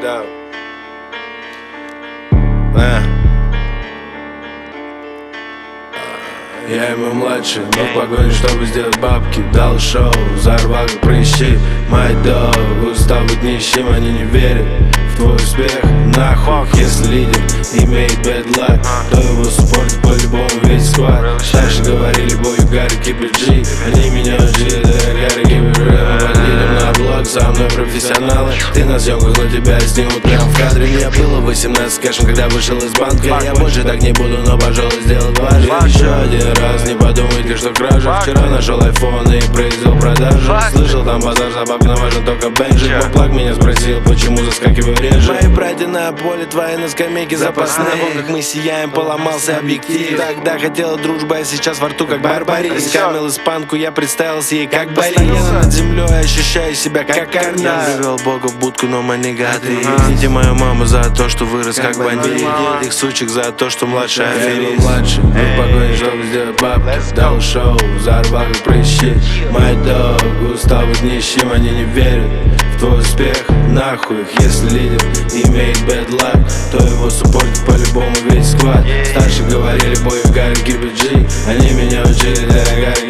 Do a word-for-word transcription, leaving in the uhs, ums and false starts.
Да. А. Я ему младший, но в погоне, чтобы сделать бабки, дал шоу, взорвал как прыщи. Мой дог, устал быть нищим, они не верят в твой успех. Нахуй, если лидер имеет bad luck, то его суппортит по-любому весь сквад. Старше говорили, бой, Гарри, keep it G. Они меня учили, да, Гарри, keep it real. Подъедем на блог, со мной профессионалы. Ты на съемках, но тебя снимут прям в кадре. Мне было восемнадцать кэшем, когда вышел из банка. Я больше так не буду, но, пожалуй, сделал дважды. Еще один раз, не подумайте, что кража. Вчера нашел айфон и произвел продажу. Слышал там базар, за бабки, но важен только бенджик. Поплак меня спросил, почему заскакиваю реже. Мои братья на поле, твои на скамейке запасные. Вон как мы сияем, поломался объектив. Тогда хотела дружба, а сейчас во рту как барбарис. Скамил испанку, я представился ей как Бали. Постоянно над землей ощущаю себя как Арни. Я привел Бога в будку, но мы не гады. Извините мою маму за то, что вырос как бандит. Этих сучек за то, что младший аферист. Младший, мы в погоне, чтобы сделать бабки. Дал шоу, взорвал как прыщи. Мой дог, устал быть нищим, они не верят в твой успех. Нахуй их, если лидер имеет bad luck, то его суппортит по-любому весь сквад. Старше говорили, бой, Гарри, keep it G. Они меня учили, да, Гарри,